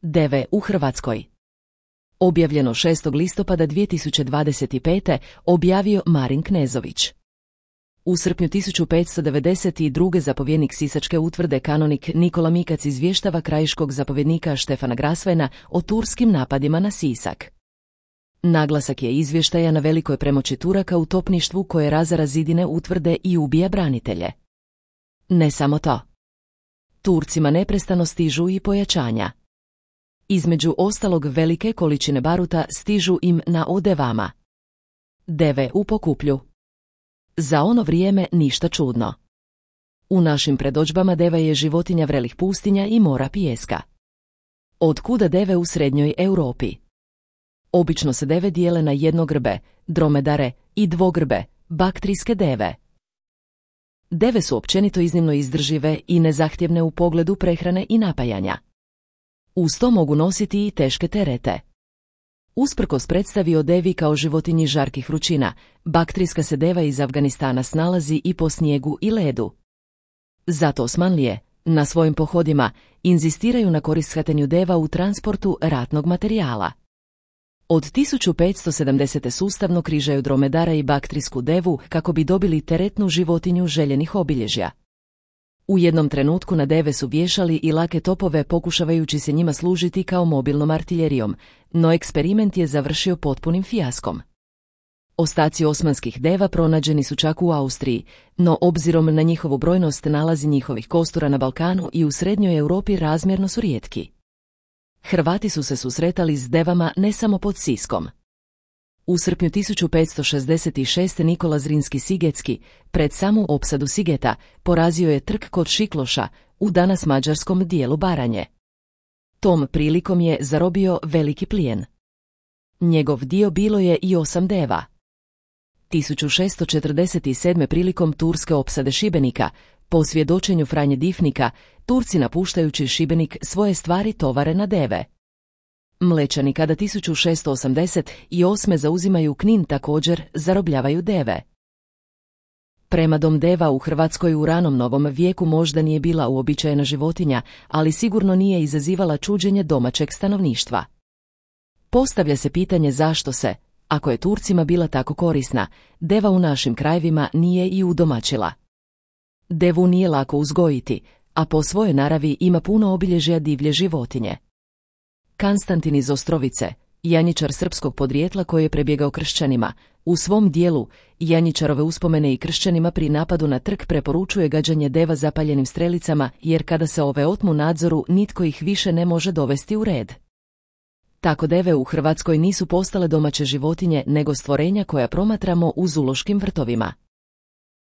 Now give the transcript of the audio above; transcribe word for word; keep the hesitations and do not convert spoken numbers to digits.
Deve u Hrvatskoj. Objavljeno šestog listopada dvije tisuće dvadeset pete. Objavio Marin Knezović. U srpnju tisuću petsto devedeset druge. zapovjednik Sisačke utvrde kanonik Nikola Mikac izvještava krajiškog zapovjednika Štefana Grasvena o turskim napadima na Sisak. Naglasak je izvještaja na velikoj premoći Turaka u topništvu koje razara zidine utvrde i ubija branitelje. Ne samo to. Turcima neprestano stižu i pojačanja. Između ostalog velike količine baruta stižu im na odevama. Deve u Pokuplju. Za ono vrijeme ništa čudno. U našim predodžbama deva je životinja vrelih pustinja i mora pijeska. Od kuda deve u srednjoj Europi? Obično se deve dijele na jednogrbe, dromedare i dvogrbe, baktrijske deve. Deve su općenito iznimno izdržive i nezahtjevne u pogledu prehrane i napajanja. Uz to mogu nositi i teške terete. Usprkos predstavi o devi kao životinji žarkih vrućina, baktrijska se deva iz Afganistana snalazi i po snijegu i ledu. Zato Osmanlije, na svojim pohodima, inzistiraju na koristhvatanju deva u transportu ratnog materijala. Od tisuću petsto sedamdesete. sustavno križaju dromedara i baktrijsku devu kako bi dobili teretnu životinju željenih obilježja. U jednom trenutku na deve su vješali i lake topove pokušavajući se njima služiti kao mobilnom artiljerijom, no eksperiment je završio potpunim fijaskom. Ostaci osmanskih deva pronađeni su čak u Austriji, no obzirom na njihovu brojnost nalazi njihovih kostura na Balkanu i u srednjoj Europi razmjerno su rijetki. Hrvati su se susretali s devama ne samo pod Siskom. U srpnju tisuću petsto šezdeset šeste. Nikola Zrinski Sigetski, pred samu opsadu Sigeta, porazio je Trk kod Šikloša, u danas mađarskom dijelu Baranje. Tom prilikom je zarobio veliki plijen. Njegov dio bilo je i osam deva. tisuću šesto četrdeset sedme. prilikom turske opsade Šibenika, po svjedočenju Franje Difnika, Turci napuštajući Šibenik svoje stvari tovare na deve. Mlečani kada tisuću šesto osamdeset osme. zauzimaju Knin također zarobljavaju deve. Premadom deva u Hrvatskoj u ranom novom vijeku možda nije bila uobičajena životinja, ali sigurno nije izazivala čuđenje domaćeg stanovništva. Postavlja se pitanje zašto se, ako je Turcima bila tako korisna, deva u našim krajevima nije i udomaćila. Devu nije lako uzgojiti, a po svojoj naravi ima puno obilježja divlje životinje. Konstantin iz Ostrovice, janjičar srpskog podrijetla koji je prebjegao kršćanima, u svom dijelu Janjičarove uspomene i kršćanima pri napadu na Trk preporučuje gađanje deva zapaljenim strelicama, jer kada se ove otmu nadzoru nitko ih više ne može dovesti u red. Tako deve u Hrvatskoj nisu postale domaće životinje nego stvorenja koja promatramo u zoološkim vrtovima.